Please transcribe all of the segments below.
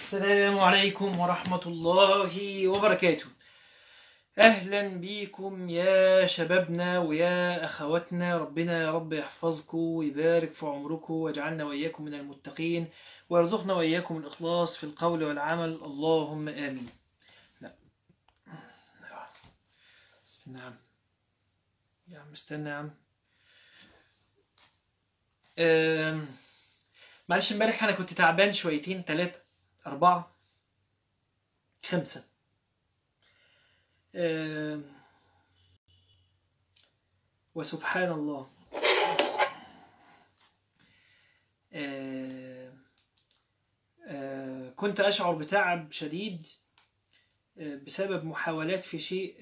السلام عليكم ورحمة الله وبركاته. أهلا بيكم يا شبابنا ويا أخواتنا، ربنا يا رب يحفظكم ويبارك في عمركم ويجعلنا وإياكم من المتقين ويرزقنا وإياكم الإخلاص في القول والعمل، اللهم آمين. لا، نعم يا عم، استنى يا عم. معلش، امبارح أنا كنت تعبان شويتين، 3 4 5. وسبحان الله. آه، كنت أشعر بتعب شديد بسبب محاولات في شيء،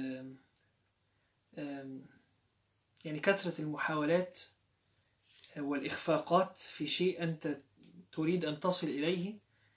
يعني كثرة المحاولات والإخفاقات في شيء أنت تريد أن تصل إليه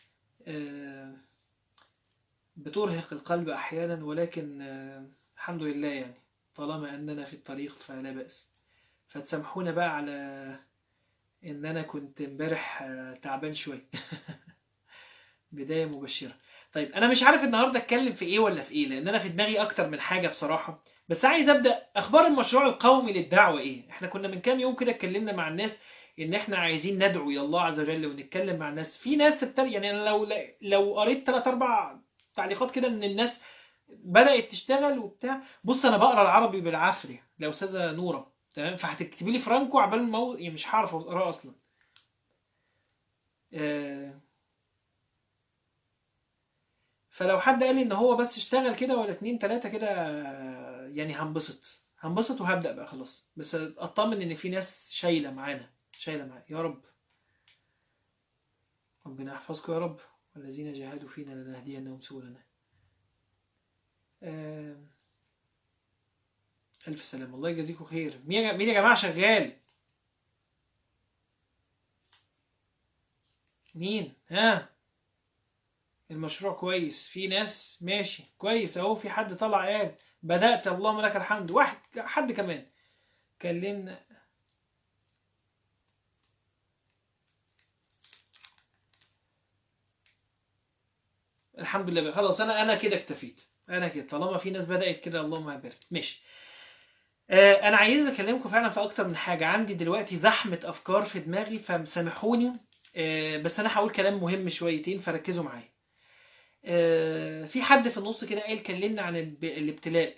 بترهق القلب أحيانا، ولكن الحمد لله، يعني طالما أننا في الطريق فلا بأس. فتسامحونا بقى على إن أنا كنت امبارح تعبان شوي. بداية مبشرة. طيب، أنا مش عارف النهاردة أتكلم في إيه ولا في إيه، لأن أنا في دماغي أكتر من حاجة بصراحة. بس عايز أبدأ أخبار المشروع القومي للدعوة إيه. إحنا كنا من كام يوم كده اتكلمنا مع الناس إن إحنا عايزين ندعو إلى الله عز وجل ونتكلم مع الناس. في ناس يعني أنا لو قريت 3 4 تعليقات كده من الناس بدأت تشتغل وبتاع. بص، أنا بقرا العربي بالعافية يا أستاذة نورة، تمام؟ فهتكتبي لي فرانكو عبال يعني مش هعرف أقراه أصلا. آه، فلو حد قال لي ان هو بس اشتغل كده ولا 2 3 كده، يعني هنبسط وهبدأ بقى خلاص. بس اطمن ان في ناس شايلة معانا يا رب. ربنا يحفظكم يا رب. والذين جاهدوا فينا لنهدينهم سبلنا. آه، الف سلام، الله يجازيكم خير. مين يا جماعة شغال؟ مين؟ ها؟ المشروع كويس، في ناس ماشي كويس اهو. في حد طلع قال بدأت، اللهم لك الحمد. حد كمان كلمنا. الحمد لله بقى. خلاص، انا كده اكتفيت. انا كده طالما في ناس بدأت كده، اللهم بارك. ماشي. انا عايز اكلمكم فعلا في اكتر من حاجة. عندي دلوقتي زحمة افكار في دماغي، فسامحوني. بس انا هقول كلام مهم شويتين، فركزوا معايا. في حد في النص كده قال كلمنا عن الابتلاء.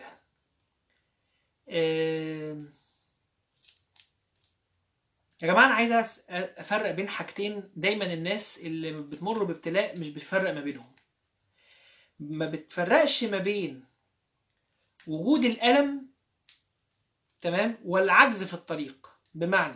آه، يا جماعة، أنا عايز أفرق بين حاجتين. دايما الناس اللي بتمر بابتلاء مش بتفرق ما بينهم. ما بتفرقش ما بين وجود الألم، تمام، والعجز في الطريق. بمعنى،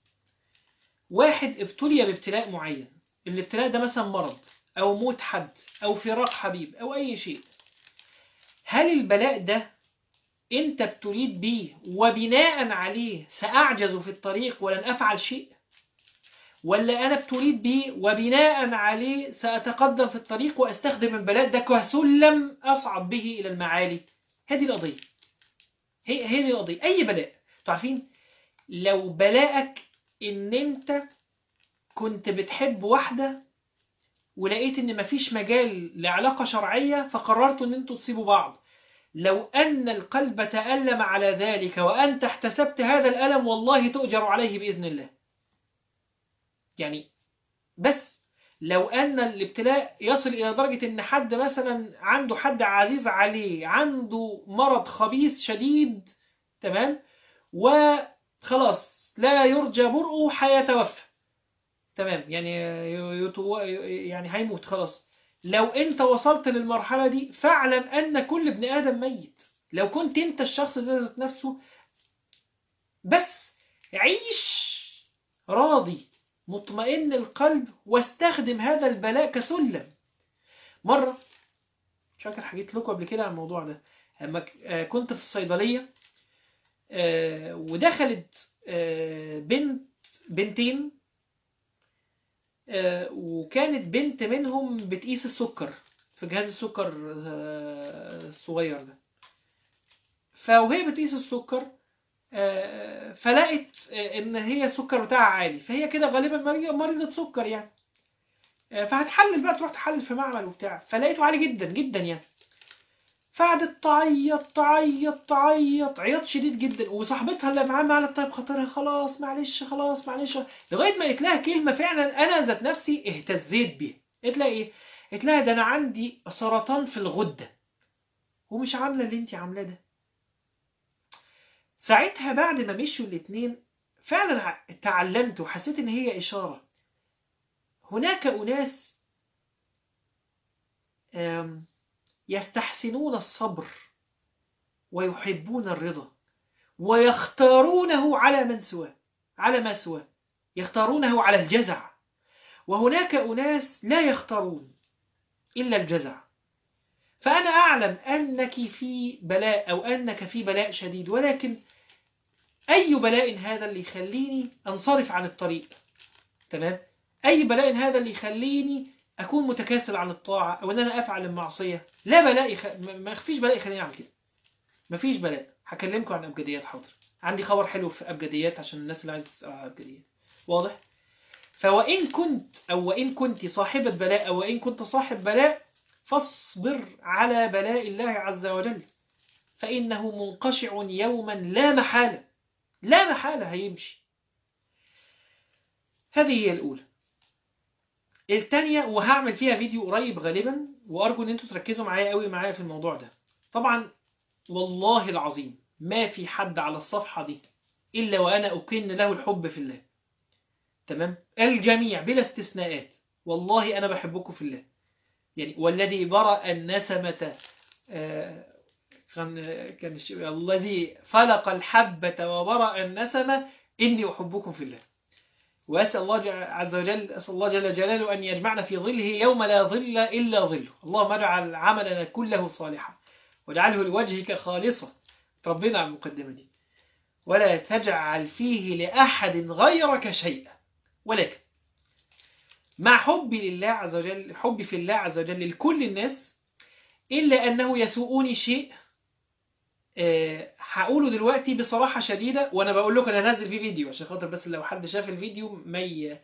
واحد ابتلي بابتلاء معين، الابتلاء ده مثلا مرض أو موت حد أو فراق حبيب أو أي شيء. هل البلاء ده أنت ابتليت بيه وبناء عليه سأعجز في الطريق ولن أفعل شيء؟ ولا أنا ابتليت بيه وبناء عليه سأتقدم في الطريق وأستخدم البلاء ده كسلم أصعد به إلى المعالي؟ هذه القضية. هي دي القضية. أي بلاء تعرفين، لو بلاءك إن أنت كنت بتحب واحدة ولقيت ان مفيش مجال لعلاقة شرعية فقررتوا ان انتوا تسيبوا بعض، لو ان القلب تألم على ذلك وانت احتسبت هذا الألم، والله تؤجر عليه بإذن الله. يعني بس لو ان الابتلاء يصل الى درجة ان حد مثلا عنده حد عزيز عليه عنده مرض خبيث شديد، تمام، وخلاص لا يرجى برؤه، هيتوفى، تمام، يعني يعني هيموت خلاص. لو انت وصلت للمرحلة دي فاعلم ان كل ابن ادم ميت. لو كنت انت الشخص ده ذات نفسه، بس عيش راضي مطمئن القلب واستخدم هذا البلاء كسلم. مرة مش فاكر حكيت لكم قبل كده عن الموضوع ده. لما كنت في الصيدلية، ودخلت بنتين، وكانت بنت منهم بتقيس السكر في جهاز السكر الصغير ده. فوهي بتقيس السكر، فلقت ان هي السكر بتاعها عالي، فهي كده غالبا مريضة سكر يعني. فهتحلل بقى، تروح تحلل في معمل وبتاع، فلقيته عالي جدا جدا يعني. فقعدت تعيط تعيط تعيط عياط شديد جدا، وصاحبتها اللي معاها على طيب خاطرها، خلاص معلش خلاص معلش، لغايه ما قلت لها كلمه فعلا انا ذات نفسي اهتزيت بيها. قلت لها ايه؟ قلت لها ده انا عندي سرطان في الغده ومش عامله اللي انت عاملاه ده. ساعتها بعد ما مشوا الاتنين فعلا تعلمت وحسيت ان هي اشاره. هناك اناس يستحسنون الصبر ويحبون الرضا ويختارونه على من سواه، على ما سواه، يختارونه على الجزع. وهناك أناس لا يختارون إلا الجزع. فأنا أعلم أنك في بلاء أو أنك في بلاء شديد، ولكن أي بلاء هذا اللي يخليني أنصرف عن الطريق؟ تمام؟ أي بلاء هذا اللي يخليني أكون متكاسل عن الطاعة أو أن أنا أفعل المعصية؟ لا بلاء ما فيش بلاء يخليني أعمل كده. ما فيش بلاء. هكلمكم عن أبجديات، حاضر. عندي خبر حلو في أبجديات عشان الناس اللي عايزة تسأل على أبجديات. واضح؟ فوإن كنت أو وإن كنت صاحبة بلاء أو وإن كنت صاحب بلاء، فاصبر على بلاء الله عز وجل، فإنه منقشع يوما لا محالة، لا محالة هيمشي. هذه هي الأولى. الثانية وهعمل فيها فيديو قريب غالبا، وأرجو أن أنتوا تركزوا معايا قوي معايا في الموضوع ده. طبعا والله العظيم ما في حد على الصفحة دي إلا وأنا أكن له الحب في الله. تمام؟ الجميع بلا استثناءات، والله أنا بحبكم في الله. يعني والذي برأ النسمة كان الذي فلق الحبة وبرأ النسمة إني أحبكم في الله. وأسأل الله عز وجل، أسأل الله جل جلاله أن يجمعنا في ظله يوم لا ظل إلا ظله. اللهم اجعل عملنا كله صالحا واجعله لوجهك خالصا. ربنا على المقدمة دي. ولا تجعل فيه لأحد غيرك شيئا. ولكن مع حبي لله عز وجل، حبي في الله عز وجل لكل الناس، إلا أنه يسوءني شيء هقوله دلوقتي بصراحة شديدة، وأنا بقول لكم أنا هنزل فيه فيديو عشان خاطر بس لو حد شاف الفيديو ما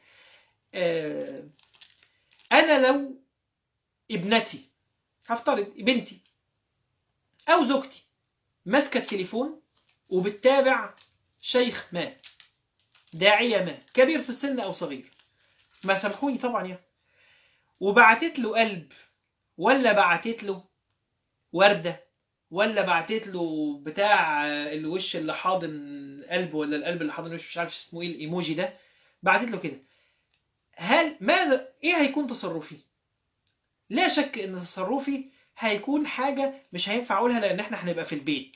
أنا لو ابنتي، هفترض بنتي أو زوجتي ماسكة التليفون وبتتابع شيخ ما، داعية ما، كبير في السن أو صغير، ما سامحوني طبعا يعني، وبعتت له قلب ولا بعتت له وردة ولا بعتت له بتاع الوش اللي حاضن قلب ولا القلب اللي حاضن وش، مش عارف اسمه ايه الايموجي ده، بعتت له كده، هل ماذا ايه هيكون تصرفي؟ لا شك ان تصرفي هيكون حاجة مش هينفع اقولها لان احنا هنبقى في البيت،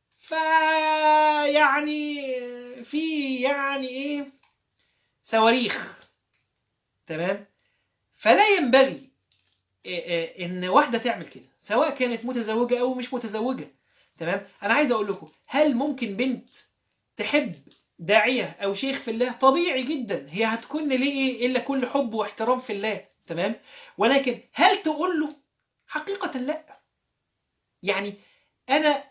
يعني في يعني ايه صواريخ. تمام؟ فلا ينبغي ان واحدة تعمل كده سواء كانت متزوجة او مش متزوجة. تمام؟ انا عايز اقول لكم، هل ممكن بنت تحب داعية او شيخ في الله؟ طبيعي جدا، هي هتكون ليه ايه الا كل حب واحترام في الله. تمام؟ ولكن هل تقول له؟ حقيقة لا. يعني انا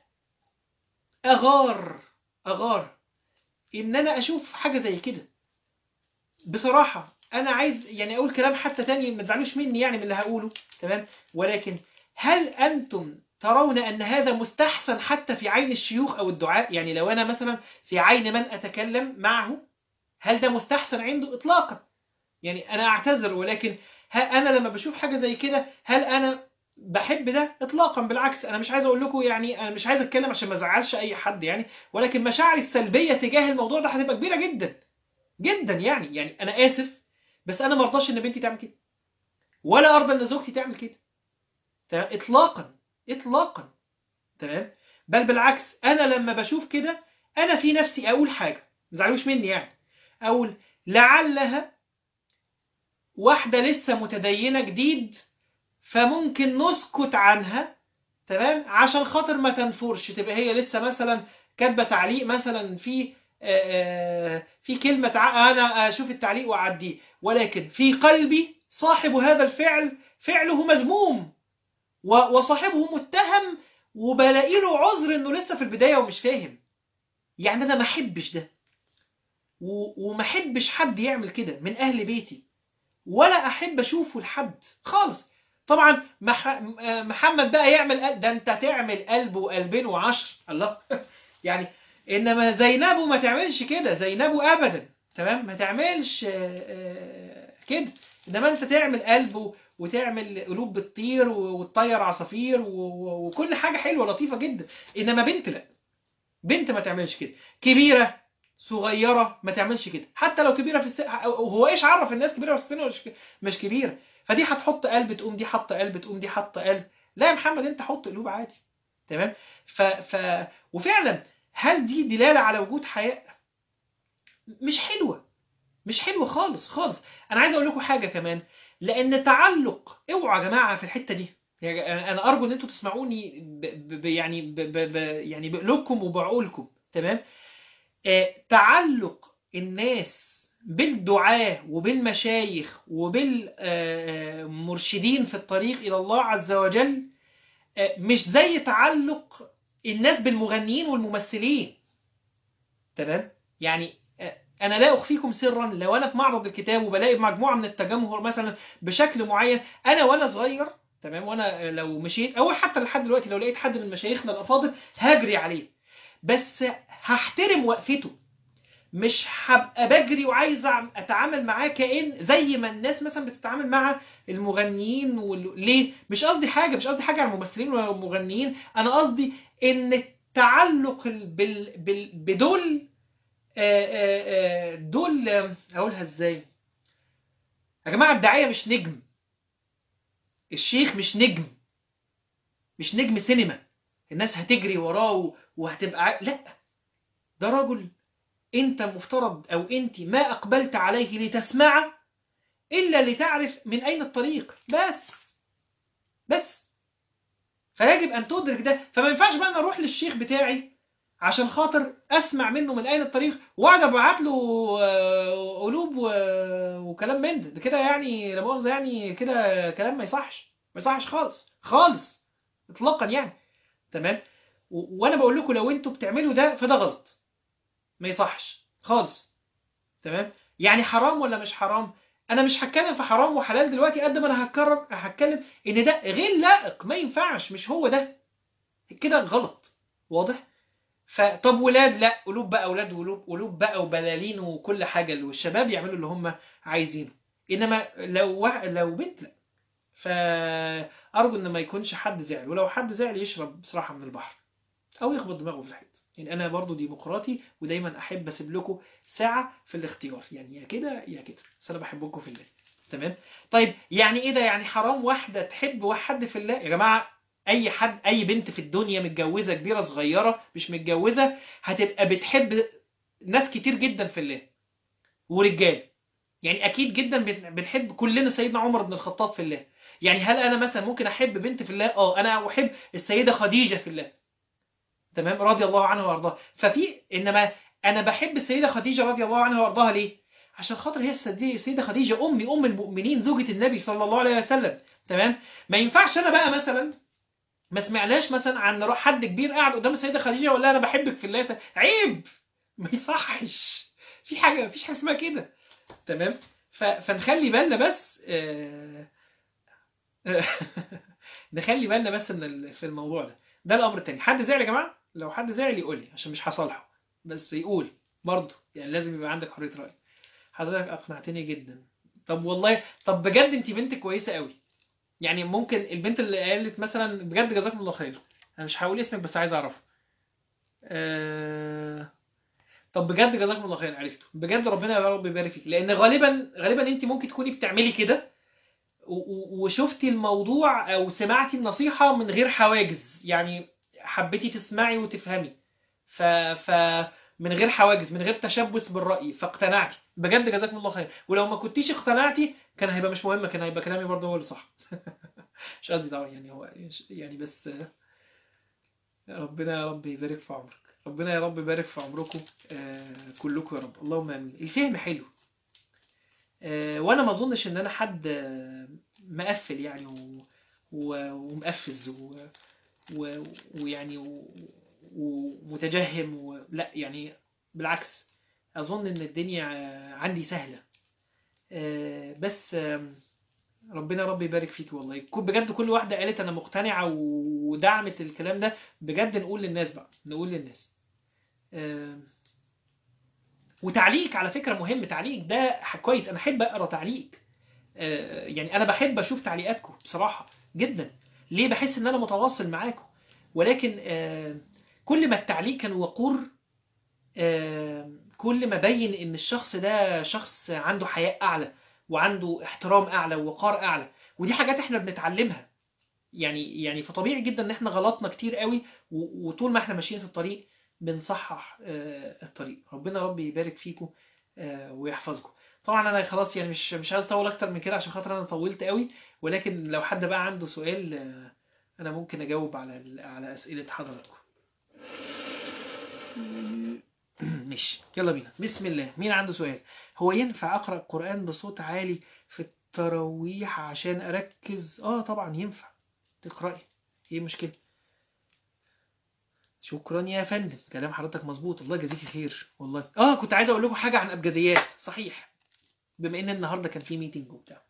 اغار ان انا اشوف حاجة زي كده. بصراحة انا عايز يعني اقول كلام حتى تاني ما تزعلوش مني يعني من اللي هقوله. تمام؟ ولكن هل انتم ترون ان هذا مستحسن حتى في عين الشيوخ او الدعاء؟ يعني لو انا مثلا في عين من اتكلم معه، هل ده مستحسن عنده؟ اطلاقا. يعني انا اعتذر، ولكن انا لما بشوف حاجة زي كده هل انا بحب ده؟ اطلاقا. بالعكس، انا مش عايز اقول لكم يعني، انا مش عايز اتكلم عشان ما ازعلش اي حد يعني، ولكن مشاعري السلبية تجاه الموضوع ده هتبقى كبيرة جدا جدا. يعني انا اسف، بس انا ما ارضاش ان بنتي تعمل كده، ولا ارضى ان زوجتي تعمل كده. تمام؟ اطلاقا اطلاقا. تمام؟ بل بالعكس، انا لما بشوف كده انا في نفسي اقول حاجه، ما تزعلوش مني يعني، اقول لعلها واحده لسه متدينه جديد فممكن نسكت عنها. تمام؟ عشان خاطر ما تنفرش، تبقى هي لسه مثلا كاتبه تعليق مثلا في كلمه انا اشوف التعليق واعديه، ولكن في قلبي صاحب هذا الفعل فعله مذموم وصاحبه متهم، وبلاقي له عذر انه لسه في البدايه ومش فاهم. يعني انا ما احبش ده، وما احبش حد يعمل كده من اهل بيتي. ولا احب اشوفه لحد خالص. طبعا محمد بقى يعمل ده، انت تعمل قلب وقلبين وعشر الله يعني. انما زينبه ما تعملش كده، زينبه ابدا تمام ما تعملش كده. انما انت تعمل قلب وتعمل قلوب بتطير وتطير عصافير وكل حاجه حلوه لطيفه جدا. انما بنت لا، بنت ما تعملش كده. كبيره صغيره ما تعملش كده، حتى لو كبيره في السن. هو ايش عرف الناس كبيره في السن ولا مش كبيره؟ فدي هتحط قلب تقوم دي حاطه قلب تقوم دي حاطه قلب. لا يا محمد، انت حط قلوب عادي تمام. وفعلا هل دي دلاله على وجود حياء؟ مش حلوه، مش حلوه خالص خالص. انا عايز اقول لكم حاجه كمان، لان تعلق، اوعوا يا جماعه في الحته دي. يعني انا ارجو ان انتوا تسمعوني يعني بقلوبكم وبعقولكم تمام. تعلق الناس بالدعاة وبالمشايخ وبالمرشدين في الطريق إلى الله عز وجل مش زي تعلق الناس بالمغنيين والممثلين تمام. يعني أنا لا أخفيكم سرا، لو أنا في معرض الكتاب وبلاقي مجموعة من التجمهر مثلا بشكل معين، أنا وأنا صغير تمام، وأنا لو مشيت أو حتى لحد دلوقتي لو لقيت حد من مشايخنا الأفاضل هجري عليه، بس هحترم وقفته. مش هبقى بجري وعايز اتعامل معاه كأن زي ما الناس مثلا بتتعامل مع المغنيين ليه؟ مش قصدي حاجه، مش قصدي حاجه على الممثلين ولا المغنيين، انا قصدي ان التعلق بدول دول اقولها ازاي يا جماعه؟ الداعيه مش نجم، الشيخ مش نجم، مش نجم سينما الناس هتجري وراه وهتبقى لا، ده رجل انت مفترض او انت ما اقبلت عليه لتسمعه إلا لتعرف من أين الطريق بس. فيجب أن تدرك ده. فما ينفعش بقى أنا أروح للشيخ بتاعي عشان خاطر أسمع منه من أين الطريق وأقعد أبعت له قلوب وكلام من ده كده، يعني لا مؤاخذة يعني كده كلام ما يصحش، ما يصحش خالص خالص إطلاقا يعني تمام. وأنا بقول لكم لو أنتوا بتعملوا ده فده غلط، ما يصحش خالص تمام. يعني حرام ولا مش حرام؟ انا مش هتكلم في حرام وحلال دلوقتي قد ما انا هتكلم ان ده غير لائق، ما ينفعش، مش هو ده كده غلط واضح. فطب ولاد لا، قلوب بقى اولاد وقلوب قلوب بقى وبلالين وكل حاجه، والشباب يعملوا اللي هم عايزينه. انما لو بنت لا، فارجو ان ما يكونش حد زعل، ولو حد زعل يشرب بصراحه من البحر او يخبط دماغه في الحيط. يعني انا برضو ديمقراطي ودايما احب اسيب لكم ساعه في الاختيار، يعني يا كده يا كده، بس انا بحبكم في الله تمام. طيب يعني ايه ده؟ يعني حرام واحده تحب واحد في الله يا جماعه؟ اي حد، اي بنت في الدنيا متجوزه كبيره صغيره مش متجوزه هتبقى بتحب ناس كتير جدا في الله ورجال. يعني اكيد جدا بنحب كلنا سيدنا عمر بن الخطاب في الله. يعني هل انا مثلا ممكن احب بنت في الله؟ انا احب السيده خديجه في الله تمام رضي الله عنها وارضاها. انما انا بحب السيده خديجه رضي الله عنها وارضاها ليه؟ عشان خاطر هي السيده خديجه ام المؤمنين زوجة النبي صلى الله عليه وسلم تمام. ما ينفعش انا بقى مثلا ما سمعناش مثلا عن حد كبير قاعد قدام السيده خديجه ولا انا بحبك في الله، عيب، ما يصحش، في حاجه، مفيش حاجه اسمها كده تمام. فنخلي بالنا بس نخلي بالنا بس من في الموضوع ده. ده الامر التاني. حد زعل يا جماعه؟ لو حد زعل يقول لي عشان مش هصالحه، بس يقول برضه، يعني لازم يبقى عندك حريه راي. حضرتك اقنعتني جدا. طب والله، طب بجد انت بنت كويسه قوي. يعني ممكن البنت اللي قالت مثلا بجد جزاكم الله خير، انا مش هقول اسمك بس عايز اعرفه. طب بجد جزاكم الله خير، عرفته بجد، ربنا يا رب يبارك فيك، لان غالبا انت ممكن تكوني بتعملي كده وشفتي الموضوع او سمعتي النصيحة من غير حواجز، يعني حبيتي تسمعي وتفهمي ف... ف من غير حواجز، من غير تشبث بالرأي، فاقتنعتي بجد جزاكم الله خير. ولو ما كنتيش اقتنعتي كان هيبقى مش مهم، كان هيبقى كلامي برضه هو اللي صح مش قصدي طبعا، يعني هو يعني بس ربنا يا رب يبارك في عمرك، ربنا يا رب يبارك في عمركم كلكم يا رب، اللهم امين. الفهم حلو وانا ما اظنش ان انا حد مقفل يعني ومقفز ويعني ومتجهم لا يعني بالعكس، اظن ان الدنيا عندي سهلة بس ربنا ربي يبارك فيك والله. بجد كل واحدة قالت أنا مقتنعة ودعمت الكلام ده. بجد نقول للناس بقى، نقول للناس. وتعليق على فكرة مهم، تعليق ده كويس. أنا أحب أقرأ تعليق. يعني أنا بحب أشوف تعليقاتكم بصراحة جدا. ليه؟ بحس إن أنا متواصل معاكم. ولكن كل ما التعليق كان وقور، كل ما بين إن الشخص ده شخص عنده حياء أعلى، وعنده احترام أعلى ووقار أعلى. ودي حاجات إحنا بنتعلمها. يعني فطبيعي جدا إن إحنا غلطنا كتير قوي، وطول ما إحنا ماشيين في الطريق بنصحح الطريق. ربنا ربي يبارك فيكم ويحفظكم. طبعا انا خلاص يعني مش عايز اطول اكتر من كده عشان خاطر انا طولت قوي. ولكن لو حد بقى عنده سؤال انا ممكن اجاوب على اسئله حضراتكم. ماشي، يلا بينا. بسم الله. مين عنده سؤال؟ هو ينفع اقرا القران بصوت عالي في التراويح عشان اركز؟ طبعا ينفع تقراي. ايه المشكله؟ شكرا يا فندم، كلام حضرتك مظبوط، الله يجازيك خير والله. كنت عايز اقول لكم حاجه عن ابجديات، صحيح، بما ان النهارده كان في ميتنج وبتاع.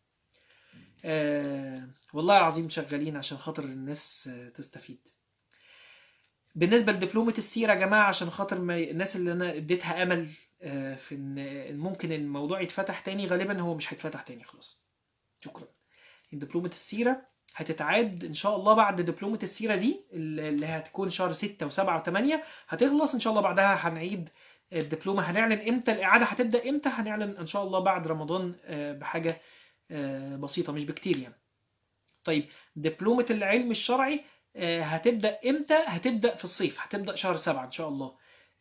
والله العظيم شغالين عشان خاطر الناس تستفيد. بالنسبة لدبلومة السيرة يا جماعة، عشان خاطر الناس اللي أنا اديتها أمل في إن ممكن الموضوع يتفتح تاني، غالبا هو مش هيتفتح تاني خلاص. شكرا. دبلومة السيرة هتتعاد إن شاء الله بعد دبلومة السيرة دي اللي هتكون شهر 6 و7 و8 هتخلص إن شاء الله. بعدها هنعيد الدبلومة. هنعلن إمتى الإعادة هتبدأ إمتى، هنعلن إن شاء الله بعد رمضان بحاجة بسيطة مش بكتير يعني. طيب دبلومة العلم الشرعي هتبدأ امتى؟ هتبدأ في الصيف، هتبدأ شهر 7 ان شاء الله.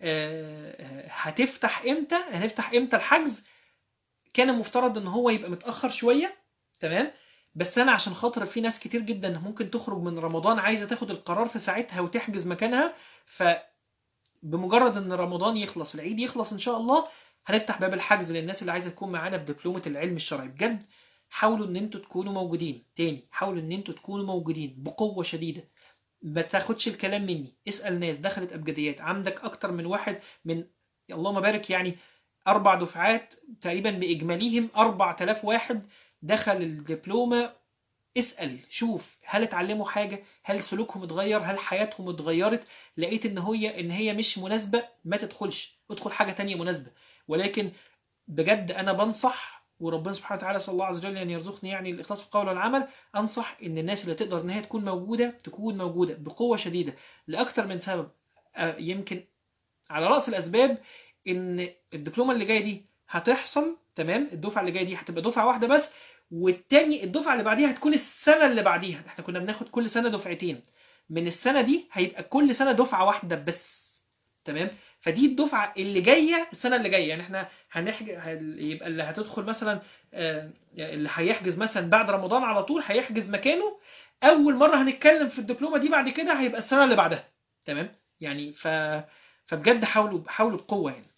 هتفتح امتى؟ هنفتح امتى الحجز؟ كان المفترض ان هو يبقى متأخر شوية، تمام. بس انا عشان خاطر في ناس كتير جدا ممكن تخرج من رمضان عايزة تاخد القرار في ساعتها وتحجز مكانها، فبمجرد ان رمضان يخلص، العيد يخلص ان شاء الله، هنفتح باب الحجز للناس اللي عايزة تكون معانا في دبلومة العلم الشرعي. بجد حاولوا ان انتوا تكونوا موجودين. تاني، حاولوا ان انتوا تكونوا موجودين بقوة شديدة. ما تاخدش الكلام مني، اسأل ناس دخلت ابجديات. عندك اكتر من واحد من، اللهم بارك، يعني 4 دفعات تقريبا باجماليهم 4000 واحد دخل الدبلومة. اسأل، شوف هل اتعلموا حاجة، هل سلوكهم اتغير، هل حياتهم اتغيرت. لقيت ان هي مش مناسبة، ما تدخلش، ادخل حاجة تانية مناسبة. ولكن بجد انا بنصح، وربنا سبحانه وتعالى صلى الله عز وجل ان يرزقني يعني الاخلاص في القول والعمل، انصح ان الناس اللي تقدر ان هي تكون موجوده تكون موجوده بقوه شديده لاكثر من سبب. يمكن على راس الاسباب ان الدبلومه اللي جايه دي هتحصل، تمام. الدفعه اللي جايه دي هتبقى دفعه واحده بس، والتاني الدفعه اللي بعديها هتكون السنه اللي بعديها. احنا كنا بناخد كل سنه دفعتين، من السنه دي هيبقى كل سنه دفعه واحده بس، تمام. فدي الدفعه اللي جايه السنه اللي جايه. يعني احنا يبقى اللي هتدخل مثلا اللي هيحجز مثلا بعد رمضان على طول هيحجز مكانه اول مره هنتكلم في الدبلومه دي. بعد كده هيبقى السنه اللي بعدها، تمام. يعني فبجد حاولوا بقوه يعني.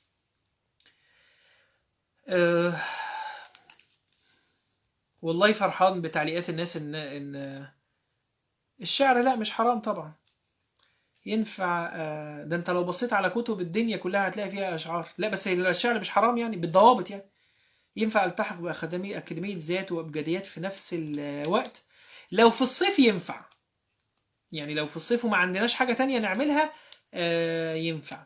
أه والله فرحان بتعليقات الناس ان الشعر لا مش حرام طبعا، ينفع. ده انت لو بصيت على كتب الدنيا كلها هتلاقي فيها اشعار. لا بس الشعر مش حرام يعني بالضوابط يعني. ينفع التحق بأكاديمية ذات وأبجديات في نفس الوقت؟ لو في الصيف ينفع، يعني لو في الصيف وما عندناش حاجة تانية نعملها ينفع.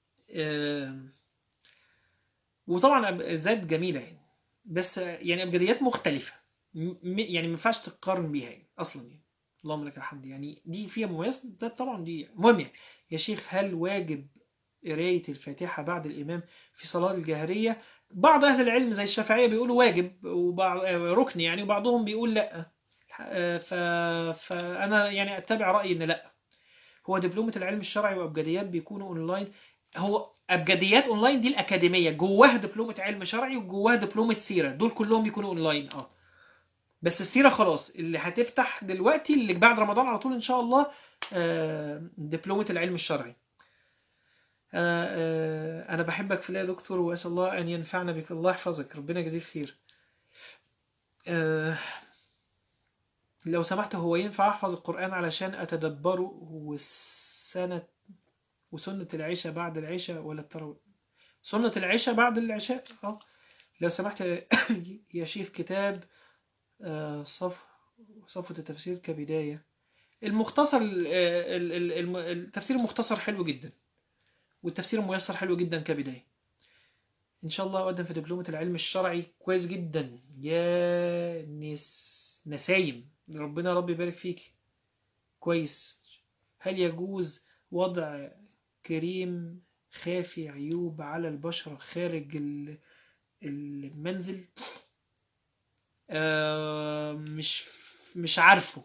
وطبعا ذات جميلة يعني، بس يعني أبجديات مختلفة، يعني ما ينفعش تقارن بيها يعني أصلا يعني. اللهم لك الحمد. يعني دي فيها مميزات طبعا، دي مهم يعني. يا شيخ هل واجب قراية الفاتحة بعد الإمام في صلاة الجهرية؟ بعض أهل العلم زي الشافعية بيقولوا واجب، وبعض ركن يعني، وبعضهم بيقول لا. فأنا يعني أتبع رأيي إن لا. هو دبلومة العلم الشرعي وأبجديات بيكونوا أونلاين. هو أبجديات أونلاين دي الأكاديمية، جواها دبلومة علم شرعي وجواها دبلومة سيرة، دول كلهم يكونوا أونلاين. بس السيرة خلاص اللي هتفتح دلوقتي اللي بعد رمضان على طول إن شاء الله دبلومة العلم الشرعي. أنا بحبك في الله يا دكتور، وأسأل الله أن ينفعنا بك. الله يحفظك، ربنا يجزيك خير. لو سمحت، هو ينفع أحفظ القرآن علشان أتدبره وسنة العشاء بعد العشاء ولا التراويح؟ سنة العشاء بعد العشاء لو سمحت يا شيخ، كتاب صفوة التفسير كبداية. المختصر التفسير المختصر حلو جدا، والتفسير الميسر حلو جدا كبداية. إن شاء الله أقدم في دبلومة العلم الشرعي كويس جدا يا نسايم، ربنا ربي يبارك فيك. كويس. هل يجوز وضع كريم خافي عيوب على البشرة خارج المنزل؟ مش عارفه،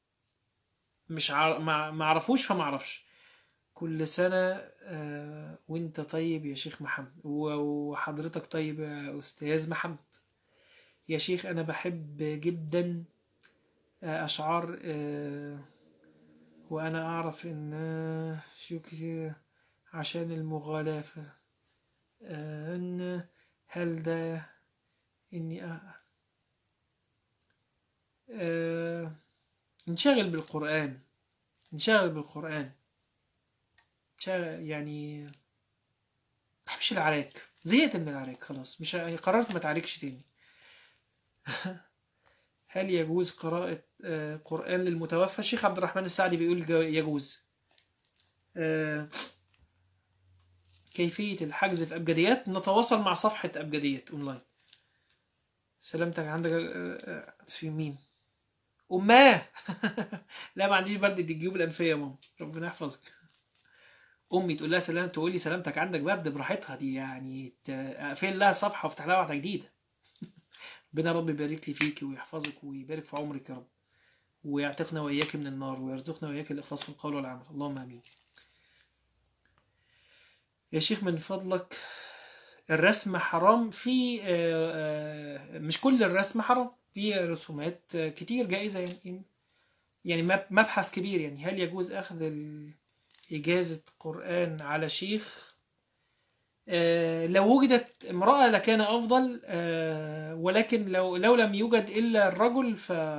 ما عرفوش فما عرفش. كل سنة وانت طيب يا شيخ محمد، وحضرتك طيب يا أستاذ محمد. يا شيخ أنا بحب جدا أشعار وأنا أعرف إن شو كتير عشان المغالفة. إن هل ده إني نشغل بالقرآن، نشغل بالقرآن، يعني بحبش العراك، زهقت من العراك خلاص، مش قررت ما تعاركش تاني. هل يجوز قراءة قرآن للمتوفى؟ الشيخ عبد الرحمن السعدي بيقول يجوز. كيفية الحجز في أبجديات؟ نتواصل مع صفحة أبجديات أونلاين. سلامتك عندك في مين؟ أماه لا ما عنديش برد، دي الجيوب الأنفية يا ماما، ربنا يحفظك. أمي تقول لها سلام، تقول لي سلامتك عندك برد، براحتها دي يعني، أقفل لها صفحة وافتح لها واحدة جديدة. ربنا رب يبارك لي فيك ويحفظك ويبارك في عمرك يا رب، ويعتقنا وإياك من النار، ويرزقنا وإياك الإخلاص في القول والعمل، اللهم آمين. يا شيخ من فضلك، الرسم حرام في مش كل الرسم حرام، في رسومات كتير جائزة يعني مبحث كبير يعني. هل يجوز أخذ إجازة قرآن على شيخ؟ لو وجدت امرأة لكان أفضل، ولكن لو لم يوجد إلا الرجل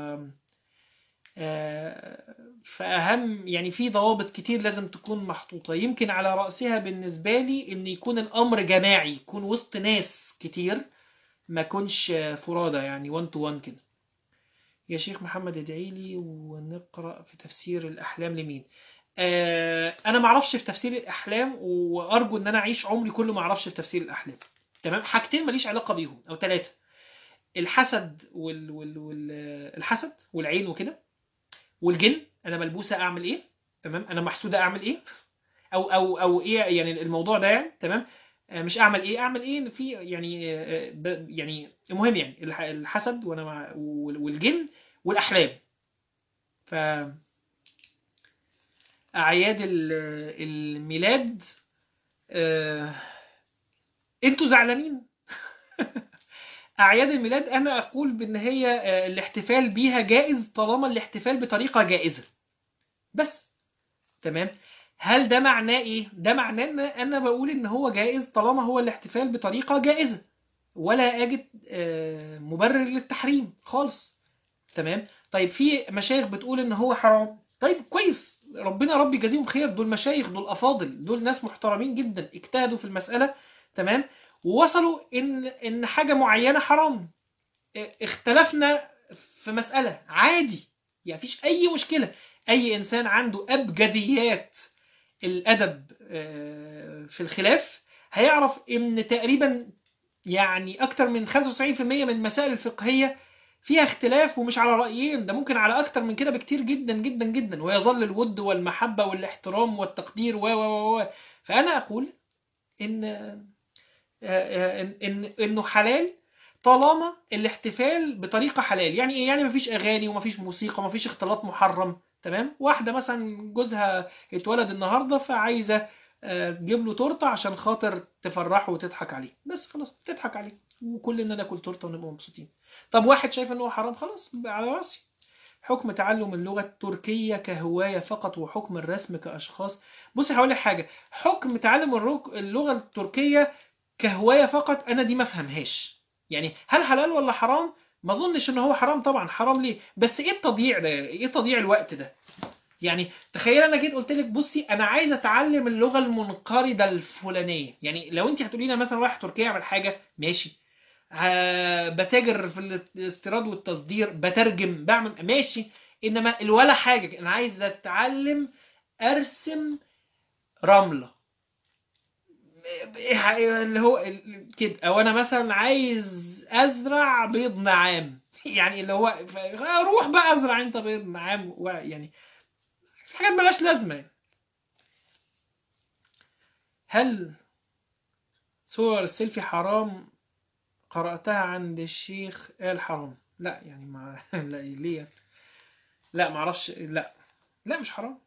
فأهم يعني في ضوابط كتير لازم تكون محطوطة، يمكن على رأسها بالنسبة لي إن يكون الأمر جماعي، يكون وسط ناس كتير، ما كونش فرادة يعني 1 to 1 كده. يا شيخ محمد ادعي لي ونقرأ في تفسير الأحلام لمين؟ أنا ما أعرفش في تفسير الأحلام، وأرجو إن أنا أعيش عمري كله ما أعرفش في تفسير الأحلام. تمام، حاجتين ماليش علاقة بيهم أو ثلاثة: الحسد الحسد والعين وكده، والجن. أنا ملبوسة أعمل إيه؟ تمام، أنا محسودة أعمل إيه؟ أو إيه يعني الموضوع ده يعني. تمام، مش أعمل إيه، أعمل إيه في يعني يعني المهم يعني الحسد وأنا والجن والأحلام. ف أعياد الميلاد انتوا زعلانين أعياد الميلاد أنا أقول بأن هي الاحتفال بيها جائز طالما الاحتفال بطريقة جائزة بس. تمام، هل ده معناه إيه؟ ده معناه أن أنا بقول إن هو جائز طالما هو الاحتفال بطريقة جائزة، ولا أجد مبرر للتحريم خالص. تمام، طيب في مشايخ بتقول إن هو حرام، طيب كويس، ربنا ربي يجازيهم خير، دول مشايخ، دول أفاضل، دول ناس محترمين جدا اجتهدوا في المسألة. تمام، ووصلوا إن حاجة معينة حرام. اختلفنا في مسألة عادي، يعني مفيش أي مشكلة. أي إنسان عنده أبجديات الأدب في الخلاف هيعرف إن تقريبا يعني أكتر من 95% من المسائل الفقهية فيها اختلاف، ومش على رأيين، ده ممكن على أكتر من كده بكتير جدا جدا جدا، ويظل الود والمحبة والاحترام والتقدير و فأنا أقول إن إنه حلال طالما الاحتفال بطريقة حلال. يعني إيه؟ يعني مفيش أغاني ومفيش موسيقى ومفيش اختلاط محرم. تمام، واحدة مثلا جوزها اتولد النهاردة فعايزة تجيب له تورته عشان خاطر تفرحه وتضحك عليه، بس خلاص تضحك عليه وكلنا ناكل تورته ونبقى مبسوطين. طب واحد شايف ان هو حرام، خلاص على راسي. حكم تعلم اللغة التركية كهواية فقط، وحكم الرسم كأشخاص. بصي هقول لك حاجة، حكم تعلم اللغة التركية كهواية فقط أنا دي ما فهمهاش، يعني هل حلال ولا حرام؟ ما اظنش ان هو حرام، طبعا حرام ليه؟ بس ايه التضييع ده؟ ايه تضييع الوقت ده؟ يعني تخيل انا جيت قلت لك بصي انا عايز اتعلم اللغه المنقرضه الفلانيه، يعني لو انت هتقولي لي مثلا رايح تركيا اعمل حاجه ماشي، بتاجر في الاستيراد والتصدير، بترجم، بعمل ماشي. انما ولا حاجه، انا عايز اتعلم ارسم رمله اللي هو كده، او انا مثلا عايز ازرع بيض نعام يعني اللي هو روح بقى ازرع انت بيض نعام يعني حاجات ملهاش لازمه يعني. هل صور السيلفي حرام؟ قرأتها عند الشيخ قال حرام. لا يعني ما لا ليه؟ لا ما اعرفش. لا لا مش حرام.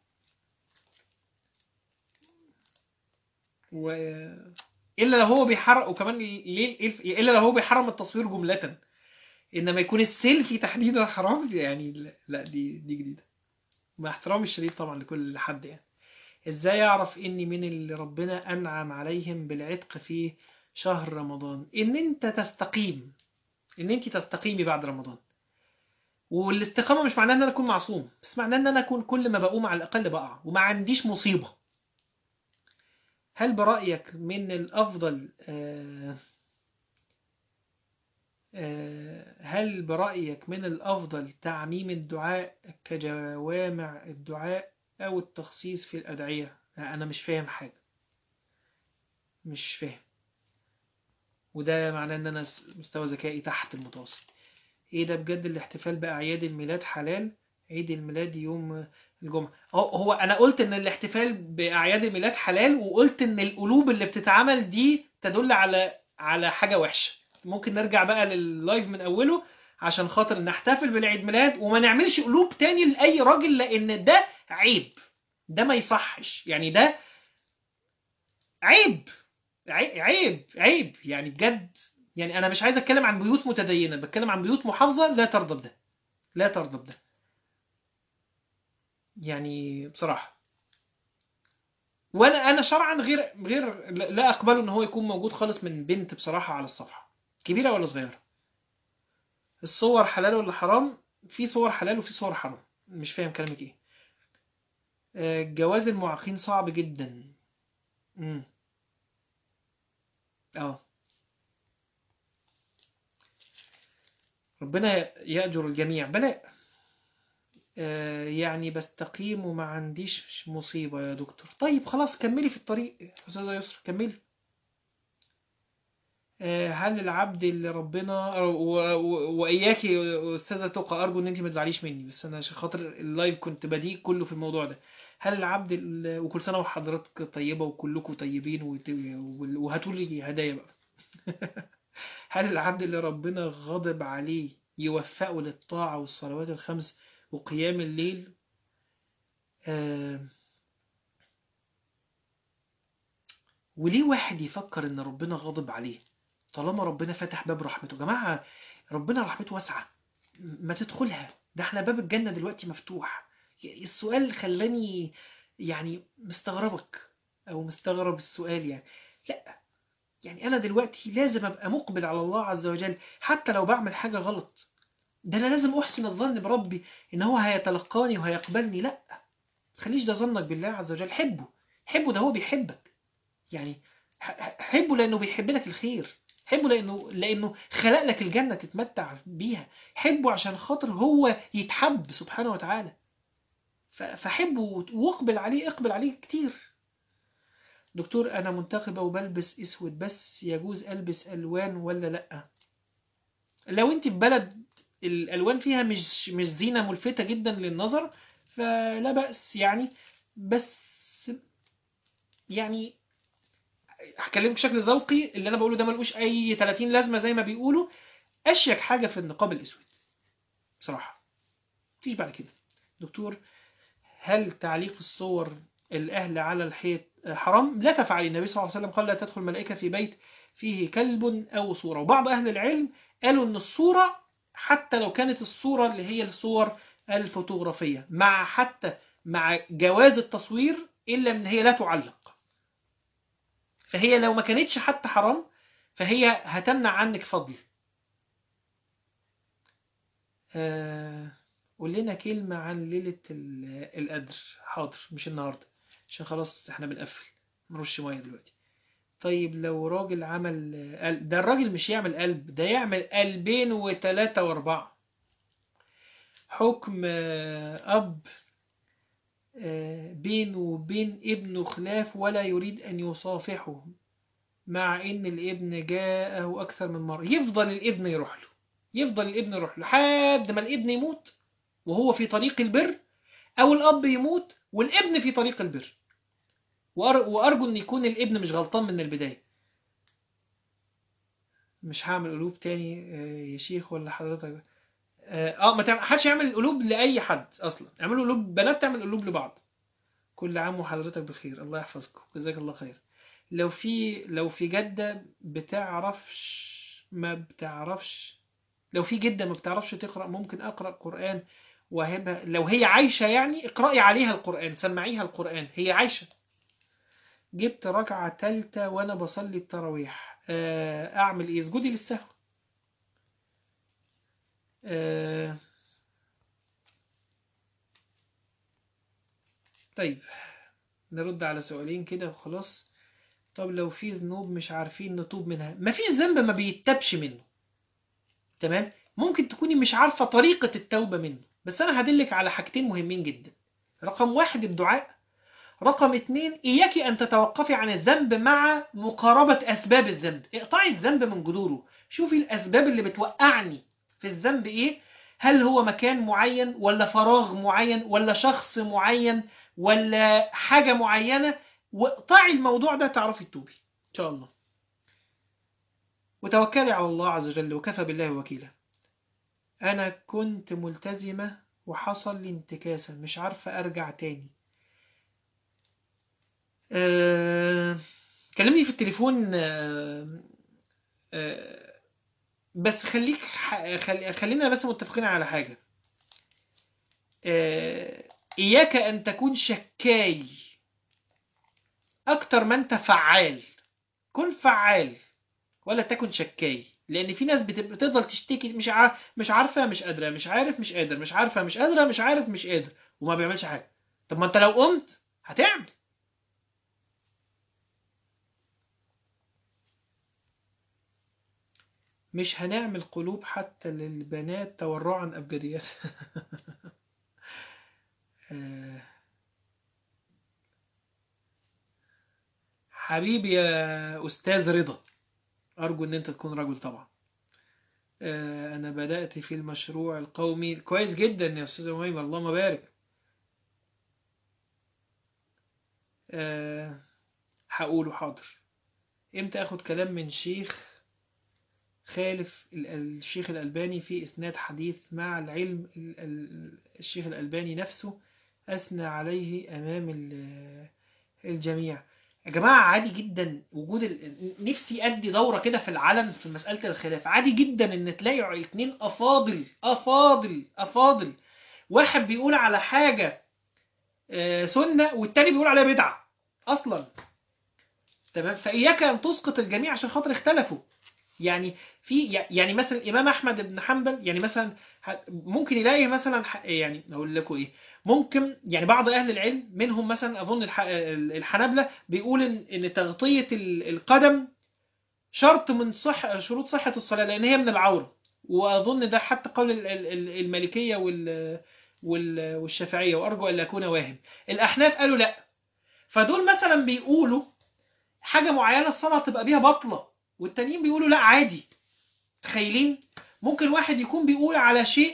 و الا لو هو بيحرم، وكمان ليه الا لو هو بيحرم التصوير جملة، انما يكون السيلفي تحديدا حرام يعني. لا, لا دي جديدة. مع احترامي الشديد طبعا لكل حد يعني. ازاي اعرف اني من اللي ربنا انعم عليهم بالعتق في شهر رمضان؟ ان انت تستقيم، ان انت تستقيمي بعد رمضان. والاستقامة مش معناه ان انا اكون معصوم، بس معناه ان انا اكون كل ما بقوم على الاقل بقع وما عنديش مصيبة. هل برأيك من الافضل هل برأيك من الافضل تعميم الدعاء كجوامع الدعاء او التخصيص في الادعية؟ انا مش فاهم حاجة، مش فاهم. وده معناه ان انا مستوى ذكائي تحت المتوسط. ايه ده بجد؟ الاحتفال بأعياد الميلاد حلال؟ عيد الميلاد يوم الجمعة. هو انا قلت ان الاحتفال بأعياد الميلاد حلال، وقلت ان القلوب اللي بتتعمل دي تدل على حاجة وحشة. ممكن نرجع بقى لللايف من اوله عشان خاطر نحتفل بالعيد ميلاد وما نعملش قلوب تاني لأي راجل، لان ده عيب. ده ما يصحش يعني. ده عيب. عيب يعني بجد. يعني انا مش عايز اتكلم عن بيوت متدينة، بتكلم عن بيوت محافظة لا ترضى بده، لا ترضى بده يعني بصراحة. وانا شرعا غير لا اقبله ان هو يكون موجود خالص من بنت بصراحة على الصفحة، كبيرة ولا صغيرة. الصور حلال ولا حرام؟ في صور حلال وفي صور حرام. مش فاهم كلامك ايه. جواز المعاقين صعب جدا. امم اه ربنا يأجر الجميع بلاء. يعني بستقيم وما عنديش مصيبة يا دكتور. طيب خلاص كملي في الطريق أستاذة يسرا، كملي. هل العبد اللي ربنا وإياك أستاذة تقى، أرجو إن أنت ما تزعليش مني، بس أنا عشان خاطر اللايف كنت بديه كله في الموضوع ده. هل العبد وكل سنة وحضرتك طيبة وكلكم طيبين وهاتوا لي هدايا بقى. هل العبد اللي ربنا غضب عليه يوفقه للطاعة والصلوات الخمس وقيام الليل؟ آه، وليه واحد يفكر ان ربنا غاضب عليه طالما ربنا فتح باب رحمته؟ يا جماعة ربنا رحمته واسعة، ما تدخلها. ده احنا باب الجنة دلوقتي مفتوح. السؤال خلاني يعني مستغربك، او مستغرب السؤال يعني. لا يعني انا دلوقتي لازم ابقى مقبل على الله عز وجل حتى لو بعمل حاجة غلط. ده انا لازم احسن الظن بربي ان هو هيتلقاني وهيقبلني. لا تخليش ده ظنك بالله عز وجل. حبه، حبه، ده هو بيحبك يعني. حبه لانه بيحب لك الخير. حبه لانه خلق لك الجنة تتمتع بيها. حبه عشان خاطر هو يتحب سبحانه وتعالى. فحبه واقبل عليه، اقبل عليه كتير. دكتور انا منتقبة وبلبس اسود، بس يجوز البس الوان ولا لا؟ لو انت في بلد الالوان فيها مش زينة ملفتة جدا للنظر فلا بأس يعني. بس يعني هكلمك بشكل ذوقي، اللي انا بقوله ده ملوش اي 30 لازمه زي ما بيقولوا. اشيك حاجه في النقاب الاسود بصراحه، مفيش بعد كده. دكتور هل تعليق الصور الاهل على الحيط حرام؟ لا تفعل. النبي صلى الله عليه وسلم قال لا تدخل ملائكه في بيت فيه كلب او صوره. وبعض اهل العلم قالوا ان الصوره حتى لو كانت الصوره اللي هي الصور الفوتوغرافيه حتى مع جواز التصوير الا ان هي لا تعلق. فهي لو ما كانتش حتى حرام فهي هتمنع عنك فضل. آه، قول لنا كلمة عن ليلة القدر. حاضر، مش النهاردة عشان خلاص احنا بنقفل، نرش مية دلوقتي. طيب لو راجل عمل قلب، ده الراجل مش يعمل قلب، ده يعمل قلبين وثلاثة واربعة. حكم أب بينه وبين ابنه خلاف ولا يريد أن يصافحه، مع إن الابن جاءه أكثر من مرة، يفضل الابن يروح له، يفضل الابن يروح له لحد ما الابن يموت وهو في طريق البر، أو الأب يموت والابن في طريق البر. وأرجو أن يكون الابن مش غلطان من البداية. مش هعمل قلوب تاني يا شيخ ولا حضرتك؟ ما حدش يعمل قلوب لأي حد أصلا، اعملوا قلوب بنات، تعمل قلوب لبعض. كل عام وحضرتك بخير، الله يحفظكم، جزاك الله خير. لو في جدة ما بتعرفش لو في جدة ما بتعرفش تقرأ، ممكن أقرأ قرآن وهبها، لو هي عايشة يعني اقرأي عليها القرآن، سمعيها القرآن، هي عايشة. جبت ركعة تالتة وأنا بصلي التراويح، أعمل إيه؟ اسجدي للسهو. طيب نرد على سؤالين كده وخلاص. طب لو في ذنوب مش عارفين نتوب منها، مفيش ذنب ما بيتبش منه، تمام؟ ممكن تكوني مش عارفة طريقة التوبة منه، بس أنا هدلك على حاجتين مهمين جدا. رقم واحد الدعاء، رقم اتنين إياكي أن تتوقفي عن الذنب مع مقاربة أسباب الذنب. اقطعي الذنب من جذوره، شوفي الأسباب اللي بتوقعني في الذنب إيه. هل هو مكان معين ولا فراغ معين ولا شخص معين ولا حاجة معينة، واقطعي الموضوع ده تعرفي تتوبي إن شاء الله. وتوكلي على الله عز وجل وكفى بالله وكيلا. أنا كنت ملتزمة وحصل لي انتكاسة، مش عارفة أرجع تاني. كلمني في التليفون. أه بس خلينا بس متفقين على حاجة. إياك أن تكون شكاي أكتر ما أنت فعال. كن فعال ولا تكن شكاي، لأن في ناس بتفضل تشتكي، مش عارفة مش قادرة، مش عارف مش قادر، مش عارفة مش قادرة، مش عارف مش قادر، وما بيعملش حاجة. طب ما أنت لو قمت هتعمل. مش هنعمل قلوب حتى للبنات تورعا أبجديات. حبيبي يا أستاذ رضا، أرجو أن أنت تكون رجل طبعا. أنا بدأت في المشروع القومي، كويس جدا يا أستاذ مهيم، اللهم بارك. هقوله حاضر. إمتى أخد كلام من شيخ خالف الشيخ الألباني في إسناد حديث، مع العلم الشيخ الألباني نفسه أثنى عليه أمام الجميع. يا جماعة عادي جدا وجود نفسي أدي دورة كده في العلن في مسألة الخلاف. عادي جدا إن تلاقي اتنين أفاضل أفاضل أفاضل، واحد بيقول على حاجة سنة والتاني بيقول عليها بدعة أصلا، تمام؟ فإياك أن تسقط الجميع عشان خاطر اختلفوا. يعني مثلا الإمام أحمد بن حنبل، يعني مثلا ممكن يلاقي مثلا يعني أقول لكم إيه، ممكن يعني بعض أهل العلم منهم مثلا أظن الحنابلة بيقول إن تغطية القدم شرط من شروط صحة الصلاة لأن هي من العورة. وأظن ده حتى قول المالكية والشافعية، وأرجو أن لا أكون واهم. الأحناف قالوا لا. فدول مثلا بيقولوا حاجة معينة الصلاة تبقى بيها بطلة، والتانيين بيقولوا لا عادي. تخيلين ممكن واحد يكون بيقول على شيء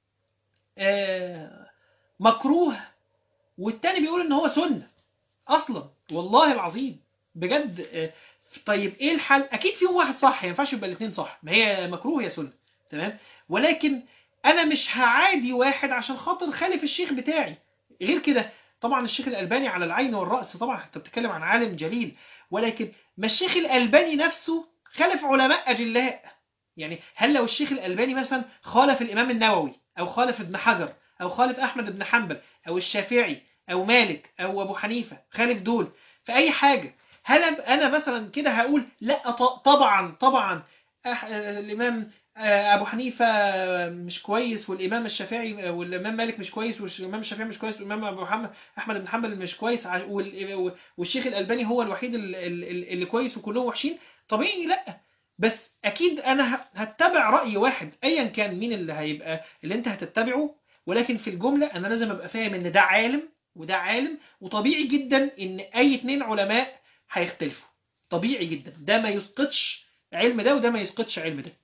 مكروه والتاني بيقول ان هو سنة اصلا، والله العظيم بجد. طيب ايه الحل؟ اكيد فيهم واحد صح، ما ينفعش يبقى الاثنين صح، ما هي مكروه هي سنة، تمام؟ ولكن انا مش هعادي واحد عشان خاطر خالف الشيخ بتاعي. غير كده طبعا الشيخ الألباني على العين والرأس طبعا، انت بتتكلم عن عالم جليل، ولكن ما الشيخ الألباني نفسه خالف علماء أجلاء. يعني هل لو الشيخ الألباني مثلا خالف الإمام النووي أو خالف ابن حجر أو خالف أحمد بن حنبل أو الشافعي أو مالك أو أبو حنيفة، خالف دول في أي حاجة، هل أنا مثلا كده هقول لا؟ طبعا الإمام ابو حنيفه مش كويس، والامام الشافعي والامام مالك مش كويس، والامام الشافعي مش كويس، والامام ابو محمد احمد بن حنبل مش كويس، والشيخ الالباني هو الوحيد اللي كويس وكلهم وحشين. طبيعي لا. بس اكيد انا هتبع راي واحد ايا كان مين اللي هيبقى اللي انت هتتبعه. ولكن في الجمله انا لازم ابقى فاهم ان ده عالم وده عالم، وطبيعي جدا ان اي اتنين علماء هيختلفوا. طبيعي جدا، ده ما يسقطش علم ده وده ما يسقطش علم ده.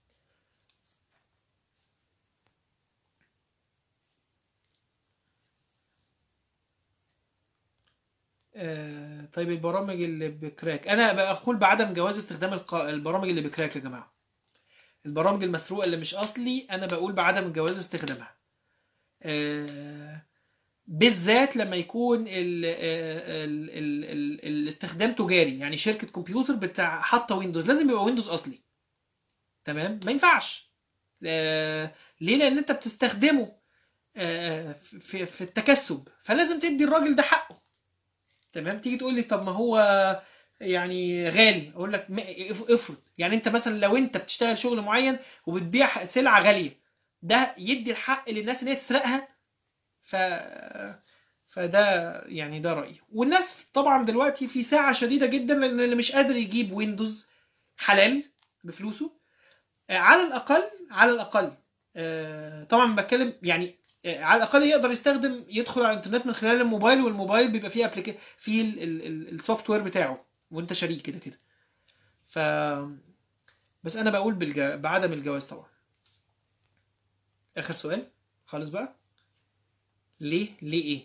طيب البرامج اللي بكراك، انا بقول بعدم جواز استخدام البرامج اللي بكراك يا جماعه. البرامج المسروقه اللي مش اصلي انا بقول بعدم جواز استخدامها. بالذات لما يكون ال الاستخدام تجاري، يعني شركه كمبيوتر بتاع حاطه ويندوز، لازم يبقى ويندوز اصلي. تمام، ما ينفعش. ليه؟ لان انت بتستخدمه في التكسب، فلازم تدي الراجل ده حقه. تمام. تيجي تقول لي طب ما هو يعني غالي، اقول لك افرض يعني انت مثلا لو انت بتشتغل شغل معين وبتبيع سلعه غاليه، ده يدي الحق للناس ان هي تسرقها. ف فده يعني ده رايي. والناس طبعا دلوقتي في ساعه شديده جدا، لان اللي مش قادر يجيب ويندوز حلال بفلوسه، على الاقل على الاقل طبعا بتكلم يعني على الاقل يقدر يستخدم، يدخل على الانترنت من خلال الموبايل، والموبايل بيبقى فيه فيه السوفت وير بتاعه وانت شاريه كده كده. ف بس انا بقول بعدم الجواز طبعا. اخر سؤال خالص بقى. ليه ايه؟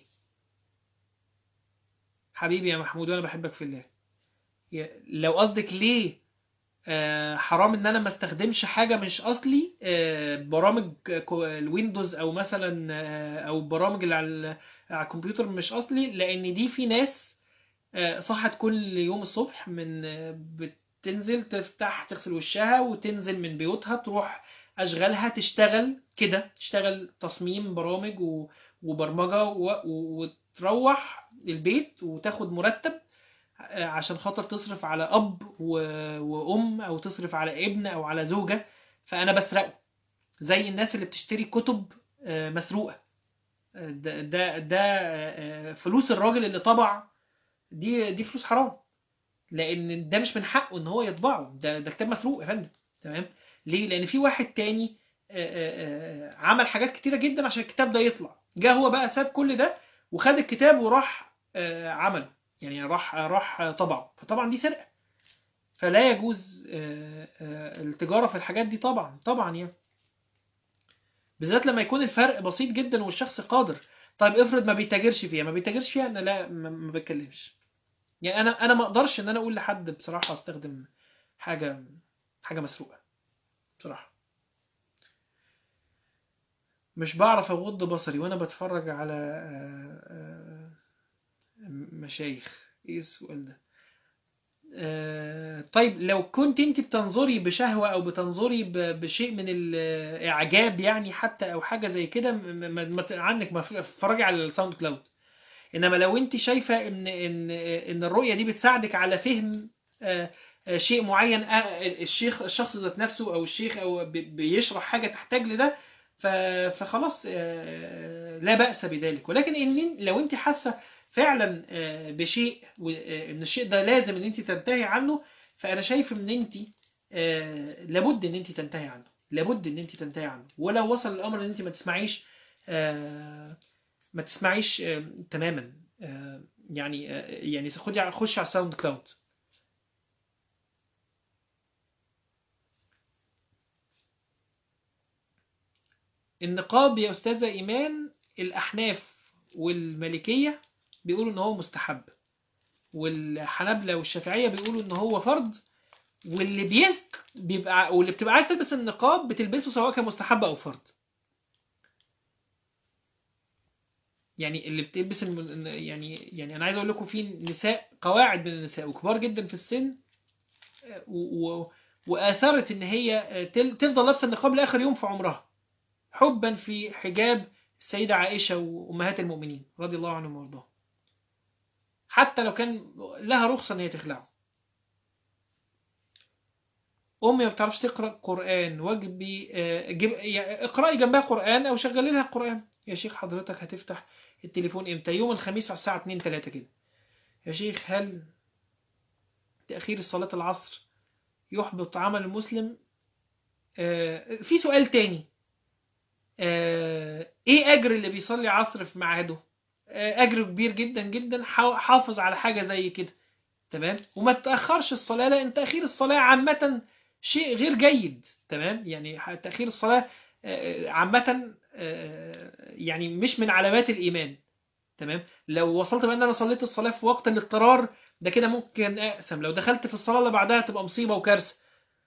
حبيبي يا محمود وانا بحبك في الله. لو قصدك ليه حرام ان انا ما استخدمش حاجه مش اصلي، برامج الويندوز او مثلا او البرامج اللي على الكمبيوتر مش اصلي، لان دي في ناس صحت كل يوم الصبح من بتنزل تفتح تغسل وشها وتنزل من بيوتها تروح اشغالها، تشتغل كده، تشتغل تصميم برامج وبرمجه وتروح البيت وتاخد مرتب عشان خاطر تصرف على أب وأم، أو تصرف على ابن أو على زوجة. فأنا بسرقه زي الناس اللي بتشتري كتب مسروقة. ده فلوس الراجل اللي طبع، دي فلوس حرام، لأن ده مش من حقه إن هو يطبعه، ده كتاب مسروق يا فندم. تمام. ليه؟ لأن في واحد تاني عمل حاجات كتيرة جدا عشان الكتاب ده يطلع، جه هو بقى ساب كل ده وخد الكتاب وراح عمله، يعني راح طبعه، فطبعا دي سرقة. فلا يجوز التجارة في الحاجات دي طبعا طبعا يعني، بالذات لما يكون الفرق بسيط جدا والشخص قادر. طيب افرض ما بيتاجرش فيها، انا لا ما بتكلمش. يعني انا ما اقدرش ان انا اقول لحد بصراحة استخدم حاجة حاجة مسروقة بصراحة. مش بعرف اغض بصري وانا بتفرج على مشايخ. ايه السؤال ده؟ طيب لو كنت انت بتنظري بشهوة او بتنظري بشيء من الاعجاب يعني حتى او حاجة زي كده، عنك ما تتفرجي على الساوند كلاود. انما لو انت شايفة ان الرؤية دي بتساعدك على فهم شيء معين، الشخص ذات نفسه او الشيخ او بيشرح حاجة تحتاج لده، فخلاص لا بأس بذلك. ولكن لو انت حاسة فعلا بشيء ان الشيء ده لازم ان انت تنتهي عنه، فانا شايف ان انت لابد ان انت تنتهي عنه، لابد ان انت تنتهي عنه، ولو وصل الامر ان انت ما تسمعيش ما تسمعيش تماما. يعني خش على الساوند كلاود. النقاب يا أستاذة إيمان، الأحناف والمالكية بيقولوا إن هو مستحب، والحنابلة والشافعية بيقولوا إن هو فرض. واللي بتبقى عايز تلبس النقاب بتلبسه سواء كان مستحب أو فرض. يعني اللي بتلبس يعني أنا عايز أقول لكم في نساء، قواعد من النساء وكبار جدا في السن وآثرت إن هي تفضل لابسة النقاب لآخر يوم في عمرها، حبا في حجاب السيدة عائشة وأمهات المؤمنين رضي الله عنهم وارضاهم، حتى لو كان لها رخصة ان هي تخلعه. امي ما بتعرفش تقرا قران، واجبي يعني اقراي جنبها قران او شغلي لها قران. يا شيخ حضرتك هتفتح التليفون امتى؟ يوم الخميس على الساعه 2 3 كده. يا شيخ هل تاخير صلاه العصر يحبط عمل المسلم؟ في سؤال تاني، ايه اجر اللي بيصلي عصر في ميعاده؟ اجر كبير جدا جدا. حافظ على حاجه زي كده، تمام، وما تاخرش الصلاه، لان تاخير الصلاه عامه شيء غير جيد، تمام. يعني تاخير الصلاه عامه يعني مش من علامات الايمان، تمام. لو وصلت بان انا صليت الصلاه في وقت الاضطرار، ده كده ممكن اقسم. لو دخلت في الصلاه اللي بعدها تبقى مصيبه وكارثه.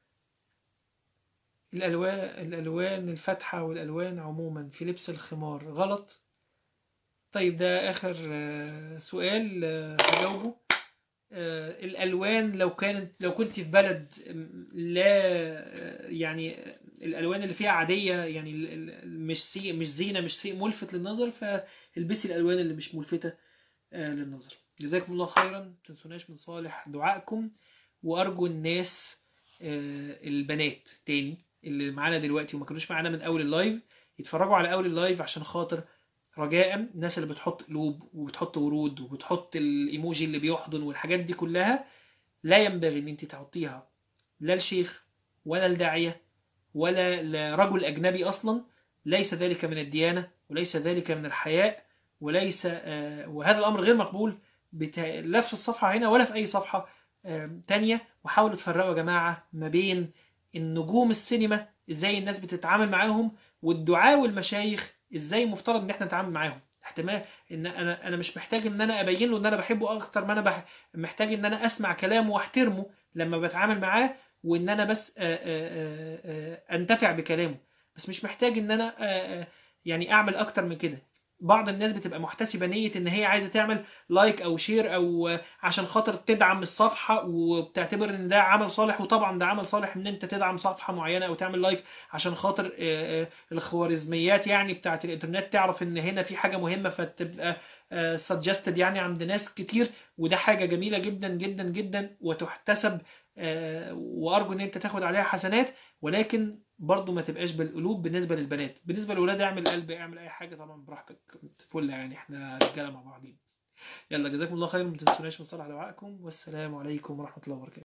الالوان الفاتحه والالوان عموما في لبس الخمار غلط. طيب ده آخر سؤال هجاوبه. الألوان لو كنت في بلد لا يعني الألوان اللي فيها عادية، يعني مش زينة، مش شيء ملفت للنظر، فالبسي الألوان اللي مش ملفتة للنظر. جزاكم الله خيرا. ما تنسوناش من صالح دعائكم، وأرجو الناس البنات تاني اللي معانا دلوقتي وما كانوش معانا من أول اللايف يتفرجوا على أول اللايف، عشان خاطر رجاء الناس اللي بتحط قلوب وبتحط ورود وبتحط الايموجي اللي بيحضن والحاجات دي كلها، لا ينبغي ان انت تعطيها لا الشيخ ولا الداعية ولا لرجل اجنبي اصلا. ليس ذلك من الديانة، وليس ذلك من الحياء، وليس وهذا الامر غير مقبول لا في الصفحة هنا ولا في اي صفحة تانية. وحاولوا تفرقوا يا جماعة ما بين النجوم السينما ازاي الناس بتتعامل معاهم، والدعاء والمشايخ ازاي مفترض ان احنا نتعامل معاهم. احتمال ان انا مش محتاج ان انا ابين له ان انا بحبه اكتر ما انا محتاج ان انا اسمع كلامه واحترمه لما بتعامل معاه، وان انا بس انتفع بكلامه، بس مش محتاج ان انا يعني اعمل اكتر من كده. بعض الناس بتبقى محتسبة نية ان هي عايزة تعمل لايك او شير او عشان خاطر تدعم الصفحة، وبتعتبر ان ده عمل صالح. وطبعا ده عمل صالح ان انت تدعم صفحة معينة او تعمل لايك عشان خاطر الخوارزميات يعني بتاعت الانترنت تعرف ان هنا في حاجة مهمة، فتبقى suggested يعني عند ناس كتير. وده حاجة جميلة جدا جدا جدا وتحتسب، وارجو ان انت تاخد عليها حسنات، ولكن برضو ما تبقاش بالقلوب. بالنسبة للبنات، بالنسبة للولاد اعمل قلب، اعمل اي حاجة طبعا براحتك، فل يعني، احنا رجالة مع بعضين. يلا جزاكم الله خير. ما تنسوناش من صالح دعائكم، والسلام عليكم ورحمة الله وبركاته.